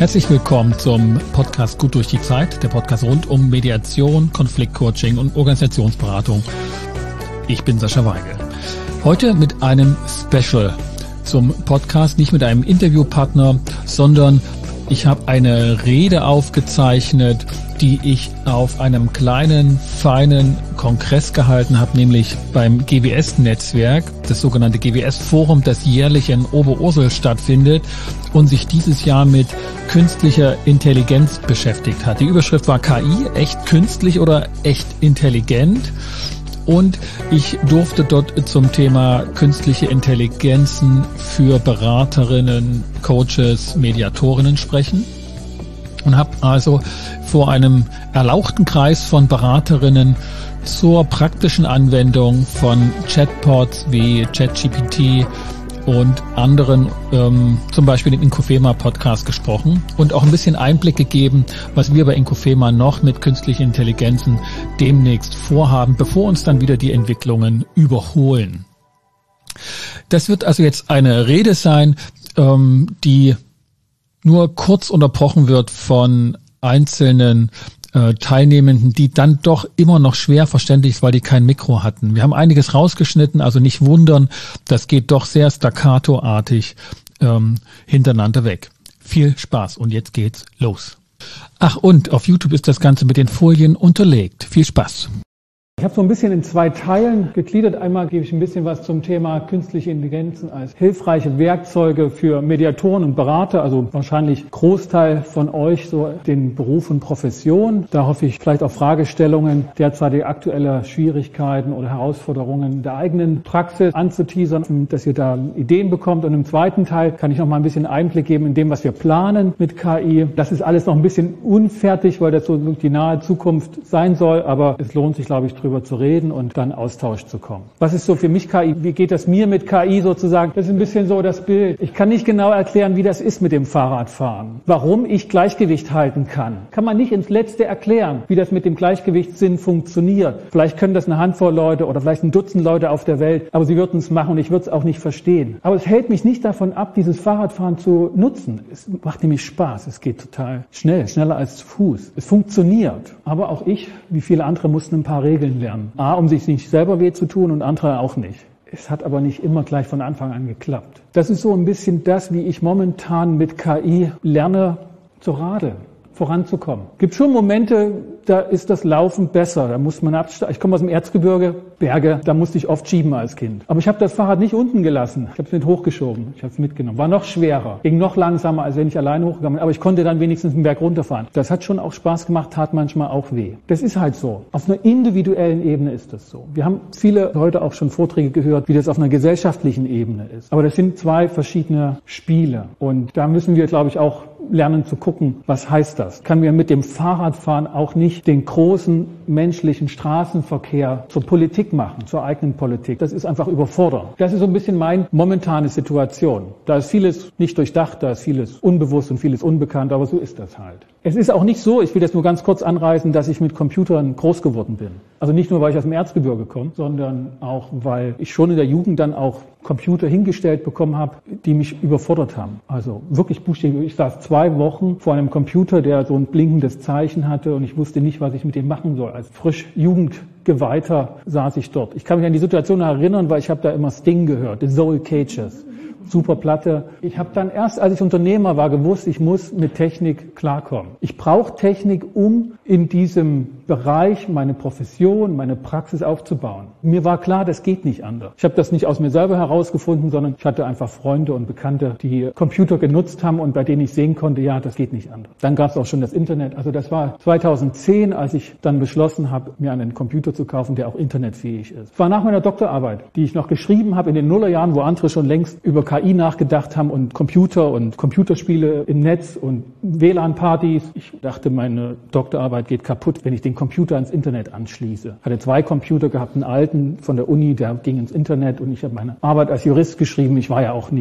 Herzlich willkommen zum Podcast Gut durch die Zeit, der Podcast rund um Mediation, Konfliktcoaching und Organisationsberatung. Ich bin Sascha Weigel. Heute mit einem Special zum Podcast, nicht mit einem Interviewpartner, sondern ich habe eine Rede aufgezeichnet, die ich auf einem kleinen, feinen Kongress gehalten habe, nämlich beim GWS-Netzwerk, das sogenannte GWS-Forum, das jährlich in Oberursel stattfindet und sich dieses Jahr mit künstlicher Intelligenz beschäftigt hat. Die Überschrift war KI, echt künstlich oder echt intelligent? Und ich durfte dort zum Thema künstliche Intelligenzen für Beraterinnen, Coaches, Mediatorinnen sprechen und habe also vor einem erlauchten Kreis von Beraterinnen zur praktischen Anwendung von Chatbots wie ChatGPT und anderen, zum Beispiel im Inkofema-Podcast gesprochen und auch ein bisschen Einblick gegeben, was wir bei Inkofema noch mit künstlichen Intelligenzen demnächst vorhaben, bevor uns dann wieder die Entwicklungen überholen. Das wird also jetzt eine Rede sein, die nur kurz unterbrochen wird von einzelnen Teilnehmenden, die dann doch immer noch schwer verständlich ist, weil die kein Mikro hatten. Wir haben einiges rausgeschnitten, also nicht wundern, das geht doch sehr staccatoartig hintereinander weg. Viel Spaß und jetzt geht's los. Ach, und auf YouTube ist das Ganze mit den Folien unterlegt. Viel Spaß. Ich habe so ein bisschen in zwei Teilen gegliedert. Einmal gebe ich ein bisschen was zum Thema künstliche Intelligenzen als hilfreiche Werkzeuge für Mediatoren und Berater, also wahrscheinlich Großteil von euch so den Beruf und Profession. Da hoffe ich vielleicht auch Fragestellungen, derzeitige aktuelle Schwierigkeiten oder Herausforderungen der eigenen Praxis anzuteasern, dass ihr da Ideen bekommt. Und im zweiten Teil kann ich noch mal ein bisschen Einblick geben in dem, was wir planen mit KI. Das ist alles noch ein bisschen unfertig, weil das so die nahe Zukunft sein soll, aber es lohnt sich, glaube ich, drüber zu reden und dann Austausch zu kommen. Was ist so für mich KI? Wie geht das mir mit KI sozusagen? Das ist ein bisschen so das Bild. Ich kann nicht genau erklären, wie das ist mit dem Fahrradfahren. Warum ich Gleichgewicht halten kann. Kann man nicht ins Letzte erklären, wie das mit dem Gleichgewichtssinn funktioniert. Vielleicht können das eine Handvoll Leute oder vielleicht ein Dutzend Leute auf der Welt, aber sie würden es machen und ich würde es auch nicht verstehen. Aber es hält mich nicht davon ab, dieses Fahrradfahren zu nutzen. Es macht nämlich Spaß. Es geht total schnell, schneller als zu Fuß. Es funktioniert. Aber auch ich, wie viele andere, mussten ein paar Regeln lernen. A, um sich nicht selber weh zu tun und andere auch nicht. Es hat aber nicht immer gleich von Anfang an geklappt. Das ist so ein bisschen das, wie ich momentan mit KI lerne zu radeln, voranzukommen. Gibt schon Momente, da ist das Laufen besser. Da muss man absteigen. Ich komme aus dem Erzgebirge, Berge, da musste ich oft schieben als Kind. Aber ich habe das Fahrrad nicht unten gelassen. Ich habe es nicht hochgeschoben. Ich habe es mitgenommen. War noch schwerer. Ging noch langsamer, als wenn ich alleine hochgegangen bin. Aber ich konnte dann wenigstens einen Berg runterfahren. Das hat schon auch Spaß gemacht, tat manchmal auch weh. Das ist halt so. Auf einer individuellen Ebene ist das so. Wir haben viele heute auch schon Vorträge gehört, wie das auf einer gesellschaftlichen Ebene ist. Aber das sind zwei verschiedene Spiele. Und da müssen wir, glaube ich, auch lernen zu gucken, was heißt das? Kann wir mit dem Fahrradfahren auch nicht den großen menschlichen Straßenverkehr zur Politik machen, zur eigenen Politik? Das ist einfach überfordernd. Das ist so ein bisschen meine momentane Situation. Da ist vieles nicht durchdacht, da ist vieles unbewusst und vieles unbekannt, aber so ist das halt. Es ist auch nicht so, ich will das nur ganz kurz anreißen, dass ich mit Computern groß geworden bin. Also nicht nur, weil ich aus dem Erzgebirge komme, sondern auch, weil ich schon in der Jugend dann auch Computer hingestellt bekommen habe, die mich überfordert haben. Also wirklich buchstäblich. Ich saß 2 Wochen vor einem Computer, der so ein blinkendes Zeichen hatte und ich wusste nicht, was ich mit dem machen soll. Als frisch Jugendgeweihter saß ich dort. Ich kann mich an die Situation erinnern, weil ich habe da immer Sting gehört, The Soul Cages. Super Platte. Ich habe dann erst, als ich Unternehmer war, gewusst, ich muss mit Technik klarkommen. Ich brauche Technik, um in diesem Bereich meine Profession, meine Praxis aufzubauen. Mir war klar, das geht nicht anders. Ich habe das nicht aus mir selber herausgefunden, sondern ich hatte einfach Freunde und Bekannte, die Computer genutzt haben und bei denen ich sehen konnte, ja, das geht nicht anders. Dann gab es auch schon das Internet. Also das war 2010, als ich dann beschlossen habe, mir einen Computer zu kaufen, der auch internetfähig ist. Das war nach meiner Doktorarbeit, die ich noch geschrieben habe in den Nullerjahren, wo andere schon längst über KI nachgedacht haben und Computer und Computerspiele im Netz und WLAN-Partys. Ich dachte, meine Doktorarbeit geht kaputt, wenn ich den Computer ans Internet anschließe. Ich hatte 2 Computer gehabt, einen alten von der Uni, der ging ins Internet und ich habe meine Arbeit als Jurist geschrieben. Ich war ja auch nicht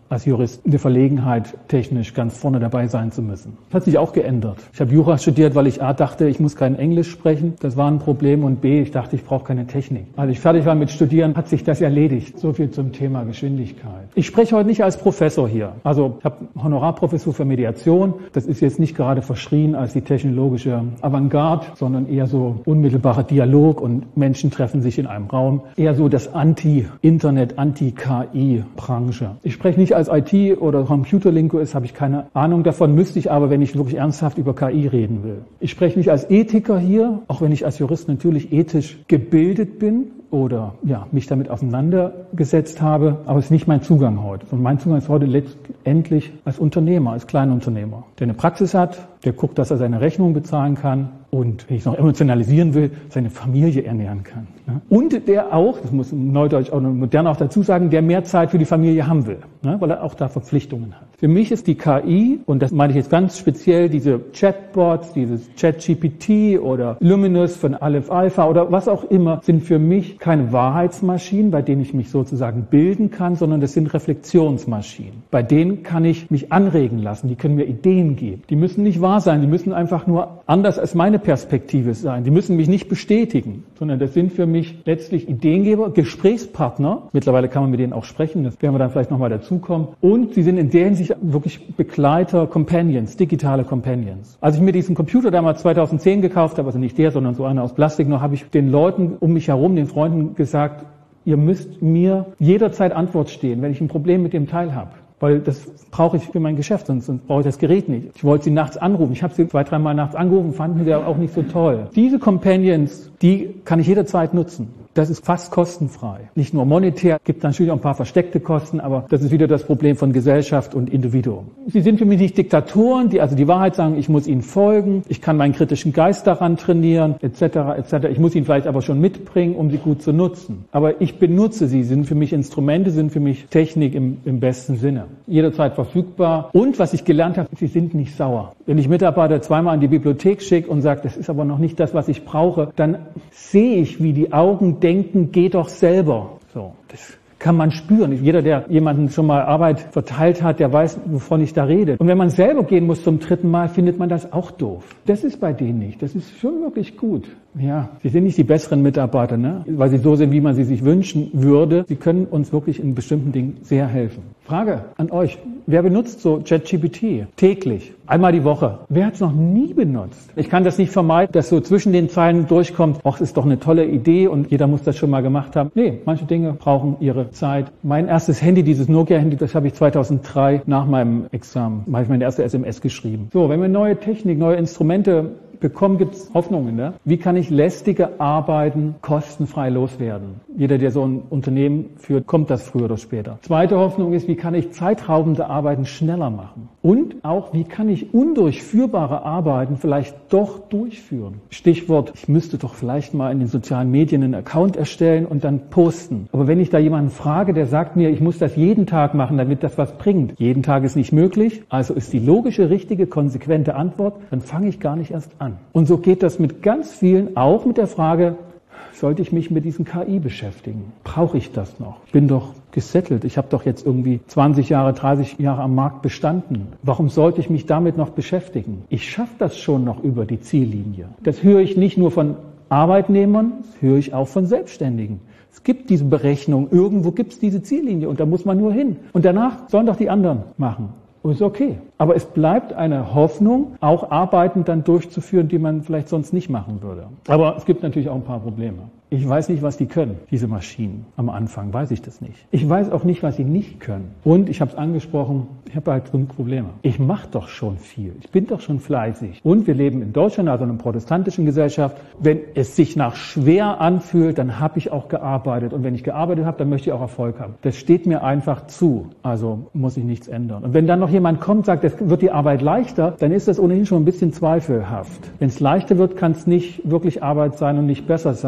als Jurist in der Verlegenheit, technisch ganz vorne dabei sein zu müssen. Das hat sich auch geändert. Ich habe Jura studiert, weil ich A, dachte, ich muss kein Englisch sprechen. Das war ein Problem. Und B, ich dachte, ich brauche keine Technik. Als ich fertig war mit Studieren, hat sich das erledigt. So viel zum Thema Geschwindigkeit. Ich spreche heute nicht als Professor hier. Also ich habe Honorarprofessur für Mediation. Das ist jetzt nicht gerade verschrien als die technologische Avantgarde, sondern eher so unmittelbarer Dialog und Menschen treffen sich in einem Raum. Eher so das Anti-Internet, Anti-KI-Branche. Ich spreche nicht als IT- oder Computerlinguist, habe ich keine Ahnung davon, müsste ich aber, wenn ich wirklich ernsthaft über KI reden will. Ich spreche nicht als Ethiker hier, auch wenn ich als Jurist natürlich ethisch gebildet bin oder mich damit auseinandergesetzt habe, aber es ist nicht mein Zugang heute. Und mein Zugang ist heute letztendlich als Unternehmer, als Kleinunternehmer, der eine Praxis hat, der guckt, dass er seine Rechnung bezahlen kann und, wenn ich es noch emotionalisieren will, seine Familie ernähren kann. Und der auch, das muss im Neudeutsch auch modern auch dazu sagen, der mehr Zeit für die Familie haben will, weil er auch da Verpflichtungen hat. Für mich ist die KI, und das meine ich jetzt ganz speziell, diese Chatbots, dieses ChatGPT oder Luminous von Aleph Alpha oder was auch immer, sind für mich keine Wahrheitsmaschinen, bei denen ich mich sozusagen bilden kann, sondern das sind Reflexionsmaschinen. Bei denen kann ich mich anregen lassen, die können mir Ideen geben. Die müssen nicht wahr sein, die müssen einfach nur anders als meine Perspektive sein. Die müssen mich nicht bestätigen, sondern das sind für mich letztlich Ideengeber, Gesprächspartner. Mittlerweile kann man mit denen auch sprechen, das werden wir dann vielleicht nochmal dazukommen. Und sie sind in der Hinsicht wirklich Begleiter, Companions, digitale Companions. Als ich mir diesen Computer damals 2010 gekauft habe, also nicht der, sondern so einer aus Plastik noch, habe ich den Leuten um mich herum, den Freunden gesagt, ihr müsst mir jederzeit Antwort stehen, wenn ich ein Problem mit dem Teil habe. Weil das brauche ich für mein Geschäft, sonst brauche ich das Gerät nicht. Ich wollte sie nachts anrufen. Ich habe sie 2-3 Mal nachts angerufen, fanden sie auch nicht so toll. Diese Companions, die kann ich jederzeit nutzen. Das ist fast kostenfrei. Nicht nur monetär, gibt natürlich auch ein paar versteckte Kosten, aber das ist wieder das Problem von Gesellschaft und Individuum. Sie sind für mich nicht Diktatoren, die also die Wahrheit sagen, ich muss ihnen folgen, ich kann meinen kritischen Geist daran trainieren, etc., etc. Ich muss ihn vielleicht aber schon mitbringen, um sie gut zu nutzen. Aber ich benutze sie, sind für mich Instrumente, sind für mich Technik im besten Sinne. Jederzeit verfügbar. Und was ich gelernt habe, sie sind nicht sauer. Wenn ich Mitarbeiter 2-mal in die Bibliothek schicke und sage, das ist aber noch nicht das, was ich brauche, dann sehe ich, wie die Augen denken, geh doch selber. So, das kann man spüren. Jeder, der jemanden schon mal Arbeit verteilt hat, der weiß, wovon ich da rede. Und wenn man selber gehen muss zum 3. Mal, findet man das auch doof. Das ist bei denen nicht. Das ist schon wirklich gut. Ja, sie sind nicht die besseren Mitarbeiter, weil sie so sind, wie man sie sich wünschen würde. Sie können uns wirklich in bestimmten Dingen sehr helfen. Frage an euch. Wer benutzt so ChatGPT täglich? Einmal die Woche. Wer hat es noch nie benutzt? Ich kann das nicht vermeiden, dass so zwischen den Zeilen durchkommt, ach, das ist doch eine tolle Idee und jeder muss das schon mal gemacht haben. Nee, manche Dinge brauchen ihre Zeit. Mein erstes Handy, dieses Nokia-Handy, das habe ich 2003 nach meinem Examen, habe ich meine erste SMS geschrieben. So, wenn wir neue Technik, neue Instrumente bekommen, gibt es Hoffnungen. Wie kann ich lästige Arbeiten kostenfrei loswerden? Jeder, der so ein Unternehmen führt, kommt das früher oder später. Zweite Hoffnung ist, wie kann ich zeitraubende Arbeiten schneller machen? Und auch, wie kann ich undurchführbare Arbeiten vielleicht doch durchführen? Stichwort, ich müsste doch vielleicht mal in den sozialen Medien einen Account erstellen und dann posten. Aber wenn ich da jemanden frage, der sagt mir, ich muss das jeden Tag machen, damit das was bringt. Jeden Tag ist nicht möglich, also ist die logische, richtige, konsequente Antwort, dann fange ich gar nicht erst an. Und so geht das mit ganz vielen, auch mit der Frage, sollte ich mich mit diesen KI beschäftigen? Brauche ich das noch? Ich bin doch gesettelt. Ich habe doch jetzt irgendwie 20 Jahre, 30 Jahre am Markt bestanden. Warum sollte ich mich damit noch beschäftigen? Ich schaffe das schon noch über die Ziellinie. Das höre ich nicht nur von Arbeitnehmern, das höre ich auch von Selbstständigen. Es gibt diese Berechnung, irgendwo gibt es diese Ziellinie und da muss man nur hin. Und danach sollen doch die anderen machen. Und ist okay. Aber es bleibt eine Hoffnung, auch Arbeiten dann durchzuführen, die man vielleicht sonst nicht machen würde. Aber es gibt natürlich auch ein paar Probleme. Ich weiß nicht, was die können, diese Maschinen. Am Anfang weiß ich das nicht. Ich weiß auch nicht, was sie nicht können. Und ich habe es angesprochen, ich habe halt 5 Probleme. Ich mache doch schon viel. Ich bin doch schon fleißig. Und wir leben in Deutschland, also in einer protestantischen Gesellschaft. Wenn es sich nach schwer anfühlt, dann habe ich auch gearbeitet. Und wenn ich gearbeitet habe, dann möchte ich auch Erfolg haben. Das steht mir einfach zu. Also muss ich nichts ändern. Und wenn dann noch jemand kommt und sagt, es wird die Arbeit leichter, dann ist das ohnehin schon ein bisschen zweifelhaft. Wenn es leichter wird, kann es nicht wirklich Arbeit sein und nicht besser sein. Also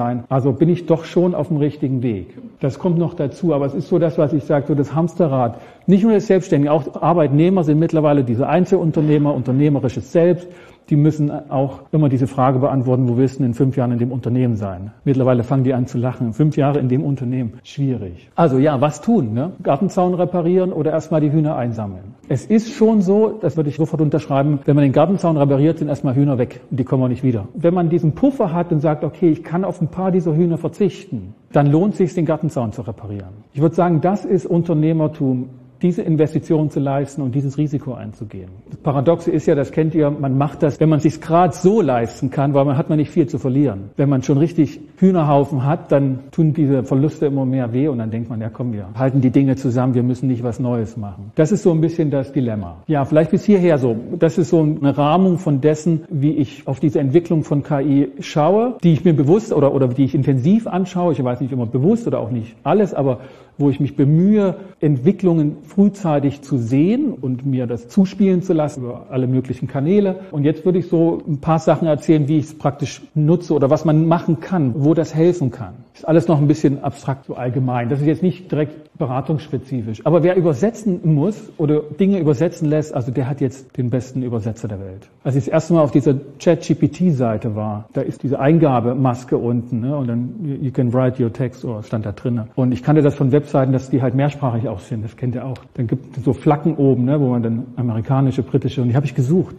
Also bin ich doch schon auf dem richtigen Weg. Das kommt noch dazu, aber es ist so das, was ich sage, so das Hamsterrad. Nicht nur das Selbstständige, auch Arbeitnehmer sind mittlerweile diese Einzelunternehmer, unternehmerisches Selbst. Die müssen auch immer diese Frage beantworten, wo willst du in 5 Jahren in dem Unternehmen sein? Mittlerweile fangen die an zu lachen. 5 Jahre in dem Unternehmen, schwierig. Also ja, was tun? Ne? Gartenzaun reparieren oder erstmal die Hühner einsammeln? Es ist schon so, das würde ich sofort unterschreiben, wenn man den Gartenzaun repariert, sind erstmal Hühner weg und die kommen auch nicht wieder. Wenn man diesen Puffer hat und sagt, okay, ich kann auf ein paar dieser Hühner verzichten, dann lohnt es sich, den Gartenzaun zu reparieren. Ich würde sagen, das ist Unternehmertum, diese Investition zu leisten und dieses Risiko einzugehen. Das Paradoxe ist ja, das kennt ihr, man macht das, wenn man es sich gerade so leisten kann, weil man hat nicht viel zu verlieren. Wenn man schon richtig Hühnerhaufen hat, dann tun diese Verluste immer mehr weh und dann denkt man, ja komm, wir halten die Dinge zusammen, wir müssen nicht was Neues machen. Das ist so ein bisschen das Dilemma. Ja, vielleicht bis hierher so. Das ist so eine Rahmung von dessen, wie ich auf diese Entwicklung von KI schaue, die ich mir bewusst oder die ich intensiv anschaue. Ich weiß nicht immer bewusst oder auch nicht alles, aber wo ich mich bemühe, Entwicklungen frühzeitig zu sehen und mir das zuspielen zu lassen über alle möglichen Kanäle. Und jetzt würde ich so ein paar Sachen erzählen, wie ich es praktisch nutze oder was man machen kann, wo das helfen kann. Ist alles noch ein bisschen abstrakt, so allgemein. Das ist jetzt nicht direkt beratungsspezifisch. Aber wer übersetzen muss oder Dinge übersetzen lässt, also der hat jetzt den besten Übersetzer der Welt. Als ich das erste Mal auf dieser ChatGPT-Seite war, da ist diese Eingabemaske unten, ne, und dann you can write your text, oder stand da drin. Und ich kannte das von Webseiten, dass die halt mehrsprachig auch sind. Das kennt ihr auch. Dann gibt es so Flaggen oben, ne, wo man dann amerikanische, britische, und die habe ich gesucht.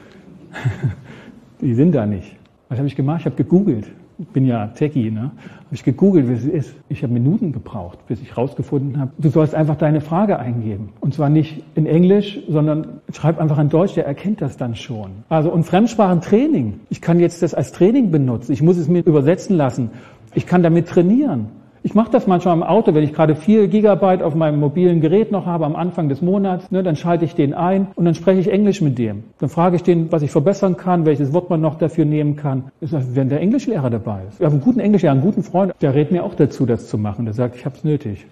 Die sind da nicht. Was habe ich gemacht? Ich habe gegoogelt. Ich bin ja Techie, ne? Habe ich gegoogelt, wie es ist. Ich habe Minuten gebraucht, bis ich rausgefunden habe. Du sollst einfach deine Frage eingeben. Und zwar nicht in Englisch, sondern schreib einfach in Deutsch, der erkennt das dann schon. Also, und Fremdsprachentraining. Ich kann jetzt das als Training benutzen. Ich muss es mir übersetzen lassen. Ich kann damit trainieren. Ich mache das manchmal im Auto, wenn ich gerade 4 Gigabyte auf meinem mobilen Gerät noch habe am Anfang des Monats, ne, dann schalte ich den ein und dann spreche ich Englisch mit dem. Dann frage ich den, was ich verbessern kann, welches Wort man noch dafür nehmen kann. Das ist, wenn der Englischlehrer dabei ist. Ich habe einen guten Englischlehrer, einen guten Freund, der rät mir auch dazu, das zu machen. Der sagt, ich habe es nötig.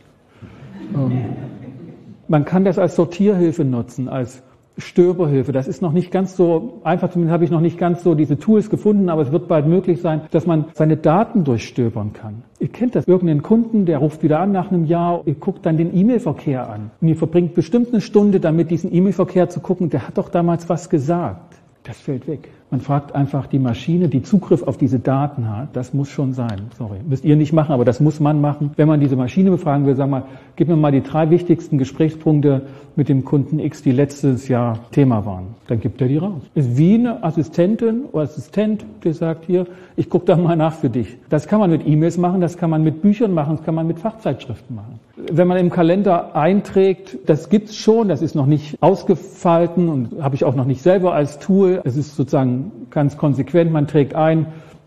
Man kann das als Sortierhilfe nutzen, als Stöberhilfe. Das ist noch nicht ganz so einfach, zumindest habe ich noch nicht ganz so diese Tools gefunden, aber es wird bald möglich sein, dass man seine Daten durchstöbern kann. Ihr kennt das, irgendeinen Kunden, der ruft wieder an nach einem Jahr, ihr guckt dann den E-Mail-Verkehr an und ihr verbringt bestimmt eine Stunde damit, diesen E-Mail-Verkehr zu gucken, der hat doch damals was gesagt. Das fällt weg. Man fragt einfach die Maschine, die Zugriff auf diese Daten hat. Das muss schon sein. Sorry, müsst ihr nicht machen, aber das muss man machen. Wenn man diese Maschine befragen will, sag mal, gib mir mal die 3 wichtigsten Gesprächspunkte mit dem Kunden X, die letztes Jahr Thema waren. Dann gibt er die raus. Ist wie eine Assistentin oder Assistent, der sagt hier, ich gucke da mal nach für dich. Das kann man mit E-Mails machen, das kann man mit Büchern machen, das kann man mit Fachzeitschriften machen. Wenn man im Kalender einträgt, das gibt's schon, das ist noch nicht ausgefalten und habe ich auch noch nicht selber als Tool. Es ist sozusagen ganz konsequent, man trägt ein,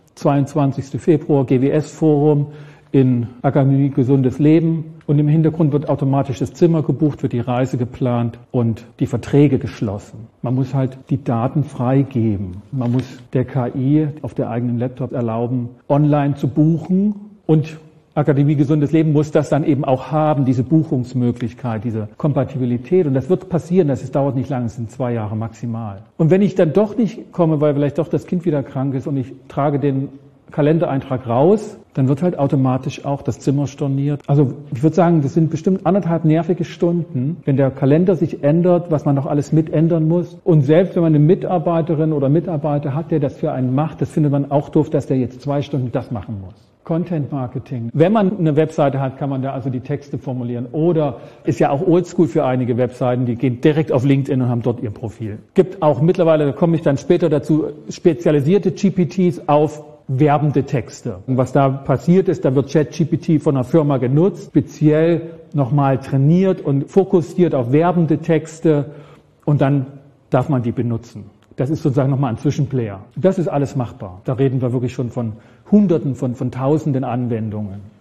22. Februar, GWS-Forum in Akademie Gesundes Leben und im Hintergrund wird automatisch das Zimmer gebucht, wird die Reise geplant und die Verträge geschlossen. Man muss halt die Daten freigeben. Man muss der KI auf der eigenen Laptop erlauben, online zu buchen und Akademie Gesundes Leben muss das dann eben auch haben, diese Buchungsmöglichkeit, diese Kompatibilität. Und das wird passieren, das dauert nicht lange, es sind 2 Jahre maximal. Und wenn ich dann doch nicht komme, weil vielleicht doch das Kind wieder krank ist und ich trage den Kalendereintrag raus, dann wird halt automatisch auch das Zimmer storniert. Also ich würde sagen, das sind bestimmt 1,5 nervige Stunden, wenn der Kalender sich ändert, was man noch alles mitändern muss. Und selbst wenn man eine Mitarbeiterin oder Mitarbeiter hat, der das für einen macht, das findet man auch doof, dass der jetzt 2 Stunden das machen muss. Content Marketing. Wenn man eine Webseite hat, kann man da also die Texte formulieren. Oder ist ja auch oldschool für einige Webseiten, die gehen direkt auf LinkedIn und haben dort ihr Profil. Gibt auch mittlerweile, da komme ich dann später dazu, spezialisierte GPTs auf werbende Texte. Und was da passiert ist, da wird ChatGPT von einer Firma genutzt, speziell nochmal trainiert und fokussiert auf werbende Texte und dann darf man die benutzen. Das ist sozusagen nochmal ein Zwischenplayer. Das ist alles machbar. Da reden wir wirklich schon von Hunderten, von Tausenden Anwendungen.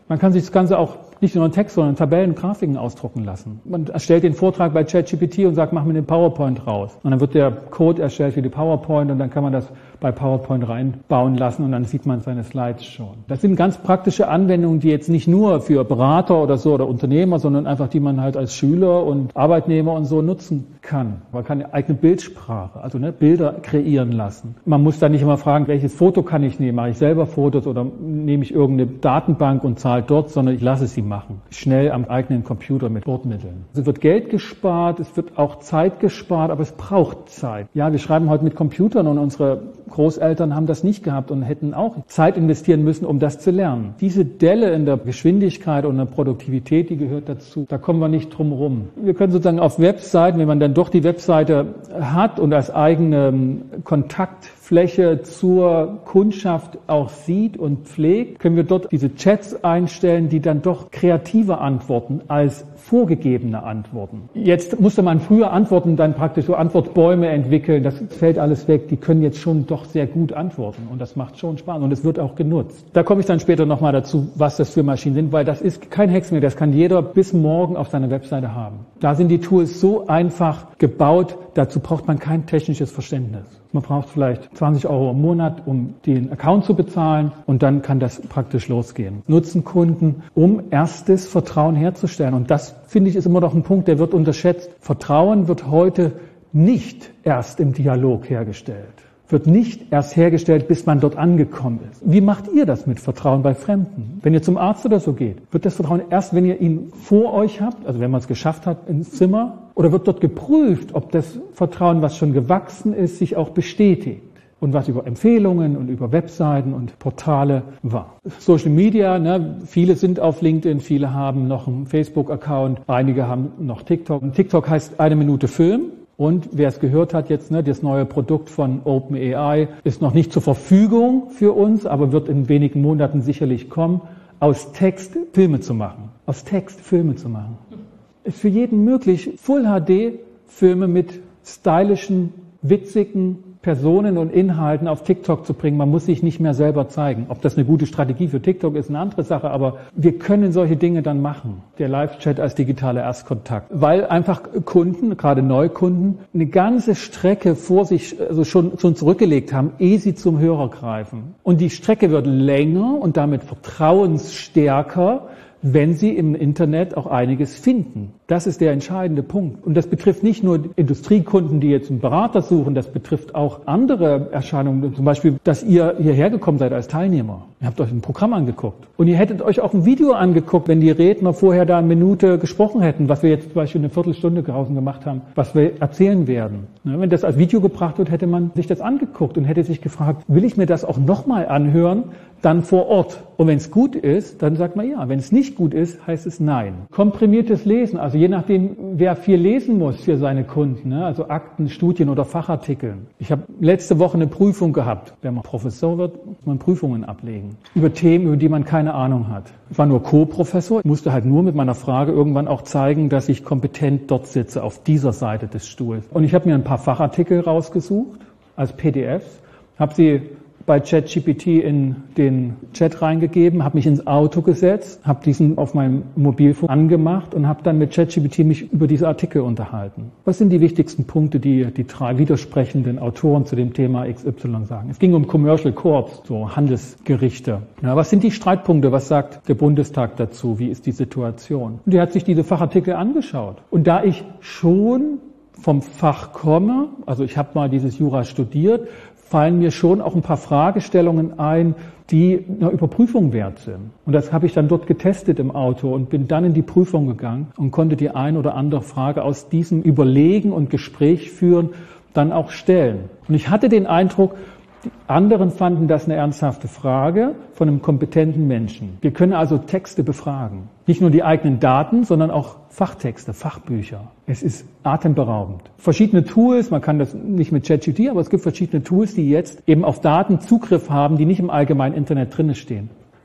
Man kann sich das Ganze auch nicht nur in Text, sondern in Tabellen und Grafiken ausdrucken lassen. Man erstellt den Vortrag bei ChatGPT und sagt, mach mir den PowerPoint raus. Und dann wird der Code erstellt für die PowerPoint und dann kann man das bei PowerPoint reinbauen lassen und dann sieht man seine Slides schon. Das sind ganz praktische Anwendungen, die jetzt nicht nur für Berater oder so oder Unternehmer, sondern einfach die man halt als Schüler und Arbeitnehmer und so nutzen kann. Man kann eine eigene Bildsprache, also Bilder kreieren lassen. Man muss da nicht immer fragen, welches Foto kann ich nehmen? Mache ich selber Fotos oder nehme ich irgendeine Datenbank und zahle dort, sondern ich lasse sie machen. Schnell am eigenen Computer mit Bordmitteln. Es wird Geld gespart, es wird auch Zeit gespart, aber es braucht Zeit. Ja, wir schreiben heute mit Computern und unsere Großeltern haben das nicht gehabt und hätten auch Zeit investieren müssen, um das zu lernen. Diese Delle in der Geschwindigkeit und der Produktivität, die gehört dazu. Da kommen wir nicht drum rum. Wir können sozusagen auf Webseiten, wenn man dann doch die Webseite hat und als eigene Kontaktfläche zur Kundschaft auch sieht und pflegt, können wir dort diese Chats einstellen, die dann doch kreativer antworten als vorgegebene Antworten. Jetzt musste man früher Antworten dann praktisch so Antwortbäume entwickeln. Das fällt alles weg. Die können jetzt schon doch sehr gut antworten und das macht schon Spaß und es wird auch genutzt. Da komme ich dann später nochmal dazu, was das für Maschinen sind, weil das ist kein Hexen mehr. Das kann jeder bis morgen auf seiner Webseite haben. Da sind die Tools so einfach gebaut, dazu braucht man kein technisches Verständnis. Man braucht vielleicht 20 € im Monat, um den Account zu bezahlen und dann kann das praktisch losgehen. Nutzen Kunden, um erstes Vertrauen herzustellen. Und das, finde ich, ist immer noch ein Punkt, der wird unterschätzt. Vertrauen wird heute nicht erst im Dialog hergestellt. Wird nicht erst hergestellt, bis man dort angekommen ist. Wie macht ihr das mit Vertrauen bei Fremden? Wenn ihr zum Arzt oder so geht, wird das Vertrauen erst, wenn ihr ihn vor euch habt, also wenn man es geschafft hat, ins Zimmer, oder wird dort geprüft, ob das Vertrauen, was schon gewachsen ist, sich auch bestätigt? Und was über Empfehlungen und über Webseiten und Portale war. Social Media, viele sind auf LinkedIn, viele haben noch einen Facebook-Account, einige haben noch TikTok. Und TikTok heißt 1 Minute Film. Und wer es gehört hat jetzt, das neue Produkt von OpenAI ist noch nicht zur Verfügung für uns, aber wird in wenigen Monaten sicherlich kommen, aus Text Filme zu machen. Aus Text Filme zu machen. Ist für jeden möglich, Full HD Filme mit stylischen, witzigen Personen und Inhalten auf TikTok zu bringen. Man muss sich nicht mehr selber zeigen. Ob das eine gute Strategie für TikTok ist, eine andere Sache, aber wir können solche Dinge dann machen. Der Live-Chat als digitaler Erstkontakt. Weil einfach Kunden, gerade Neukunden, eine ganze Strecke vor sich schon zurückgelegt haben, ehe sie zum Hörer greifen. Und die Strecke wird länger und damit vertrauensstärker, wenn sie im Internet auch einiges finden. Das ist der entscheidende Punkt. Und das betrifft nicht nur Industriekunden, die jetzt einen Berater suchen, das betrifft auch andere Erscheinungen. Zum Beispiel, dass ihr hierher gekommen seid als Teilnehmer. Ihr habt euch ein Programm angeguckt. Und ihr hättet euch auch ein Video angeguckt, wenn die Redner vorher da 1 Minute gesprochen hätten, was wir jetzt zum Beispiel eine Viertelstunde draußen gemacht haben, was wir erzählen werden. Wenn das als Video gebracht wird, hätte man sich das angeguckt und hätte sich gefragt, will ich mir das auch nochmal anhören? Dann vor Ort. Und wenn es gut ist, dann sagt man ja. Wenn es nicht gut ist, heißt es nein. Komprimiertes Lesen, also je nachdem, wer viel lesen muss für seine Kunden, also Akten, Studien oder Fachartikeln. Ich habe letzte Woche eine Prüfung gehabt. Wenn man Professor wird, muss man Prüfungen ablegen. Über Themen, über die man keine Ahnung hat. Ich war nur Co-Professor, ich musste halt nur mit meiner Frage irgendwann auch zeigen, dass ich kompetent dort sitze, auf dieser Seite des Stuhls. Und ich habe mir ein paar Fachartikel rausgesucht, als PDFs, habe sie bei ChatGPT in den Chat reingegeben, habe mich ins Auto gesetzt, habe diesen auf meinem Mobilfunk angemacht und habe dann mit ChatGPT mich über diese Artikel unterhalten. Was sind die wichtigsten Punkte, die 3 widersprechenden Autoren zu dem Thema XY sagen? Es ging um Commercial Courts, so Handelsgerichte. Ja, was sind die Streitpunkte? Was sagt der Bundestag dazu? Wie ist die Situation? Und die hat sich diese Fachartikel angeschaut. Und da ich schon vom Fach komme, also ich habe mal dieses Jura studiert, fallen mir schon auch ein paar Fragestellungen ein, die eine Überprüfung wert sind. Und das habe ich dann dort getestet im Auto und bin dann in die Prüfung gegangen und konnte die ein oder andere Frage aus diesem Überlegen und Gespräch führen dann auch stellen. Und ich hatte den Eindruck, die anderen fanden das eine ernsthafte Frage von einem kompetenten Menschen. Wir können also Texte befragen. Nicht nur die eigenen Daten, sondern auch Fachtexte, Fachbücher. Es ist atemberaubend. Verschiedene Tools, man kann das nicht mit ChatGPT, aber es gibt verschiedene Tools, die jetzt eben auf Daten Zugriff haben, die nicht im allgemeinen Internet drinne stehen.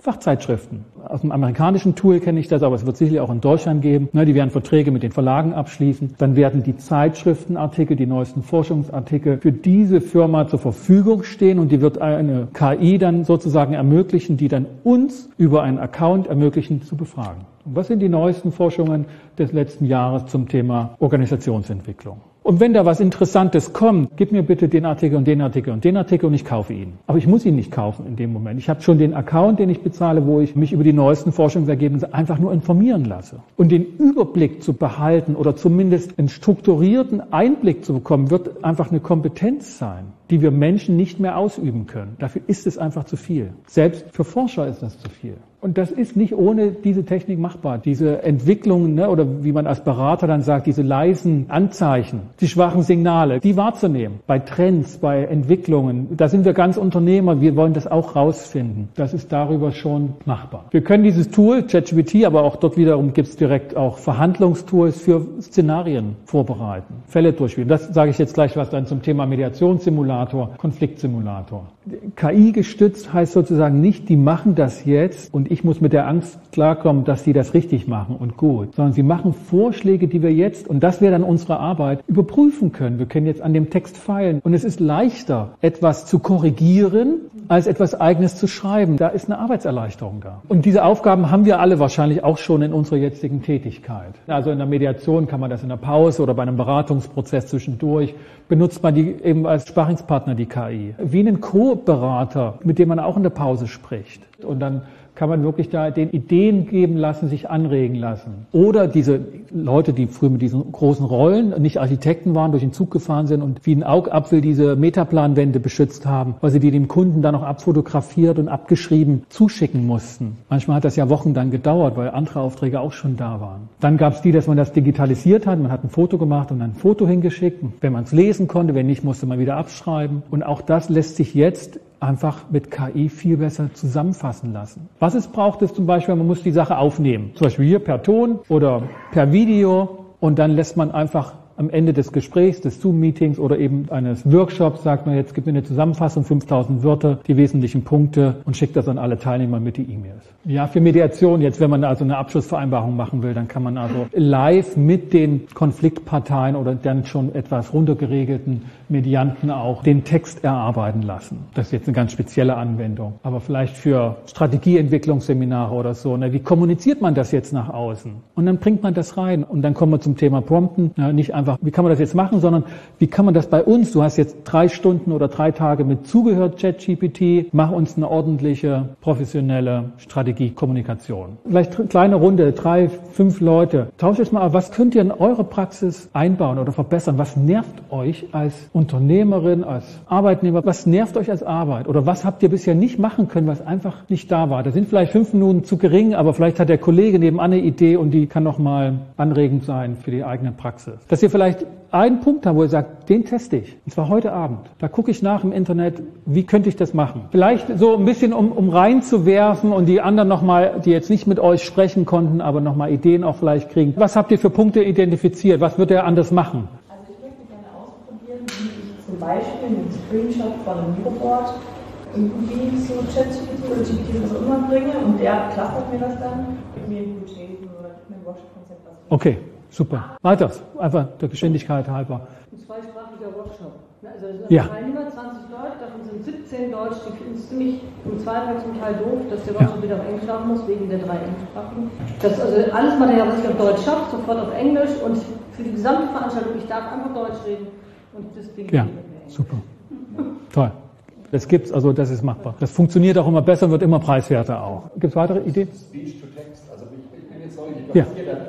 Fachzeitschriften. Aus dem amerikanischen Tool kenne ich das, aber es wird sicherlich auch in Deutschland geben. Die werden Verträge mit den Verlagen abschließen. Dann werden die Zeitschriftenartikel, die neuesten Forschungsartikel für diese Firma zur Verfügung stehen und die wird eine KI dann sozusagen ermöglichen, die dann uns über einen Account ermöglichen zu befragen. Und was sind die neuesten Forschungen des letzten Jahres zum Thema Organisationsentwicklung? Und wenn da was Interessantes kommt, gib mir bitte den Artikel und den Artikel und den Artikel und ich kaufe ihn. Aber ich muss ihn nicht kaufen in dem Moment. Ich habe schon den Account, den ich bezahle, wo ich mich über die neuesten Forschungsergebnisse einfach nur informieren lasse. Und den Überblick zu behalten oder zumindest einen strukturierten Einblick zu bekommen, wird einfach eine Kompetenz sein, die wir Menschen nicht mehr ausüben können. Dafür ist es einfach zu viel. Selbst für Forscher ist das zu viel. Und das ist nicht ohne diese Technik machbar. Diese Entwicklungen, oder wie man als Berater dann sagt, diese leisen Anzeichen, die schwachen Signale, die wahrzunehmen. Bei Trends, bei Entwicklungen, da sind wir ganz Unternehmer, wir wollen das auch rausfinden. Das ist darüber schon machbar. Wir können dieses Tool, ChatGPT, aber auch dort wiederum gibt es direkt auch Verhandlungstools für Szenarien vorbereiten, Fälle durchspielen. Das sage ich jetzt gleich was dann zum Thema Mediationssimulator, Konfliktsimulator. KI gestützt heißt sozusagen nicht, die machen das jetzt und ich muss mit der Angst klarkommen, dass sie das richtig machen und gut, sondern sie machen Vorschläge, die wir jetzt, und das wäre dann unsere Arbeit, überprüfen können. Wir können jetzt an dem Text feilen und es ist leichter, etwas zu korrigieren, als etwas Eigenes zu schreiben. Da ist eine Arbeitserleichterung da. Und diese Aufgaben haben wir alle wahrscheinlich auch schon in unserer jetzigen Tätigkeit. Also in der Mediation kann man das in der Pause oder bei einem Beratungsprozess zwischendurch, benutzt man die eben als Sparringspartner, die KI. Wie einen Co-Berater, mit dem man auch in der Pause spricht. Und dann kann man wirklich da den Ideen geben lassen, sich anregen lassen. Oder diese Leute, die früher mit diesen großen Rollen nicht Architekten waren, durch den Zug gefahren sind und wie ein Augapfel diese Metaplanwände beschützt haben, weil sie die dem Kunden dann noch abfotografiert und abgeschrieben zuschicken mussten. Manchmal hat das ja Wochen dann gedauert, weil andere Aufträge auch schon da waren. Dann gab es die, dass man das digitalisiert hat. Man hat ein Foto gemacht und ein Foto hingeschickt. Wenn man es lesen konnte, wenn nicht, musste man wieder abschreiben. Und auch das lässt sich jetzt einfach mit KI viel besser zusammenfassen lassen. Was es braucht, ist zum Beispiel, man muss die Sache aufnehmen. Zum Beispiel hier per Ton oder per Video und dann lässt man einfach am Ende des Gesprächs, des Zoom-Meetings oder eben eines Workshops, sagt man, jetzt gib mir eine Zusammenfassung, 5000 Wörter, die wesentlichen Punkte und schickt das an alle Teilnehmer mit die E-Mails. Ja, für Mediation jetzt, wenn man also eine Abschlussvereinbarung machen will, dann kann man also live mit den Konfliktparteien oder dann schon etwas runtergeregelten Medianten auch den Text erarbeiten lassen. Das ist jetzt eine ganz spezielle Anwendung. Aber vielleicht für Strategieentwicklungsseminare oder so, wie kommuniziert man das jetzt nach außen? Und dann bringt man das rein und dann kommen wir zum Thema Prompten, nicht einfach, wie kann man das jetzt machen, sondern wie kann man das bei uns, du hast jetzt 3 Stunden oder 3 Tage mit zugehört, ChatGPT, mach uns eine ordentliche, professionelle Strategiekommunikation. Vielleicht eine kleine Runde, 3, 5 Leute. Tauscht euch mal auf, was könnt ihr in eure Praxis einbauen oder verbessern? Was nervt euch als Unternehmerin, als Arbeitnehmer? Was nervt euch als Arbeit? Oder was habt ihr bisher nicht machen können, was einfach nicht da war? Da sind vielleicht 5 Minuten zu gering, aber vielleicht hat der Kollege nebenan eine Idee und die kann nochmal anregend sein für die eigene Praxis. Dass ihr vielleicht einen Punkt habt, wo ihr sagt, den teste ich. Und zwar heute Abend. Da gucke ich nach im Internet, wie könnte ich das machen? Vielleicht so ein bisschen, um reinzuwerfen und die anderen nochmal, die jetzt nicht mit euch sprechen konnten, aber nochmal Ideen auch vielleicht kriegen. Was habt ihr für Punkte identifiziert? Was wird er anders machen? Also ich möchte gerne ausprobieren, wie ich zum Beispiel einen Screenshot von einem Leaderboard irgendwie zu ChatGPT oder GPT was auch immer bringe und der clustert mir das dann, gibt mir einen Good Shape oder gibt mir ein Workshop-Konzept. Okay. Super. Weiter. Einfach der Geschwindigkeit halber. Ein zweisprachiger Workshop. Also es sind ja. Teilnehmer, 20 Leute, davon sind 17 Deutsch, die finden es ziemlich im Zweifel zum Teil doof, dass der Workshop wieder auf Englisch laufen muss, wegen der 3 Englischsprachigen. Das also alles Material, was ich auf Deutsch schaffe, sofort auf Englisch und für die gesamte Veranstaltung, ich darf einfach Deutsch reden und das Ding ja, super. Toll. Das gibt's, also das ist machbar. Das funktioniert auch immer besser, wird immer preiswerter auch. Gibt es weitere Ideen? Speech to Text, also ich bin jetzt neulich, ja.